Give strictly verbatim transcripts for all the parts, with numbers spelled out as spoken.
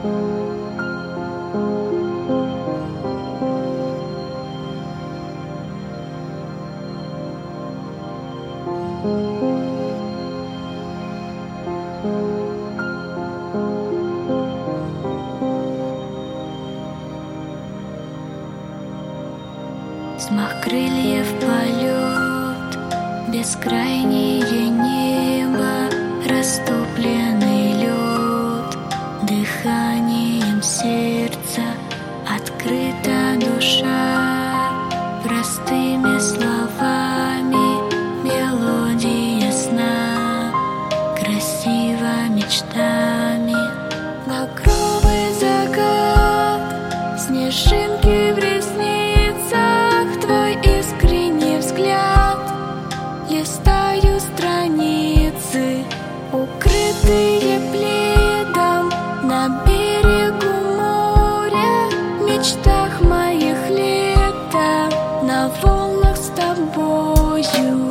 Взмах крыльев, полет, бескрайнее небо, растопленный лед, дыханием сердца открыта душа, простыми словами мелодия сна, красиво мечтами. Багровый закат, снежинки в ресницах, твой искренний взгляд. Листаю страницы, укрытые пледом, на берегу моря, в мечтах моих лета, на волнах с тобою.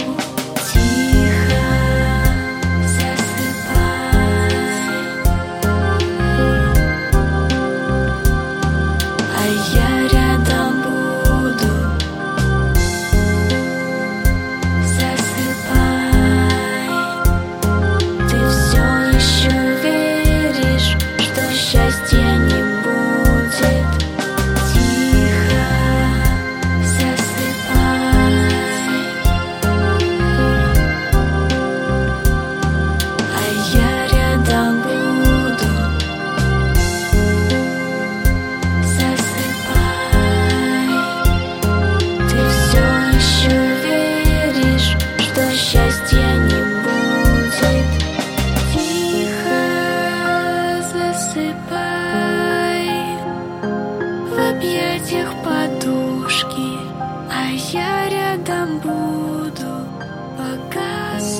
Тихо засыпай, а я рядом буду. Засыпай, ты все еще веришь, что счастья не будет. Тихо засыпай, а я рядом буду. Засыпай, ты все еще веришь, что счастья не будет. Тихо засыпай, в объятиях подушки, а я рядом буду, пока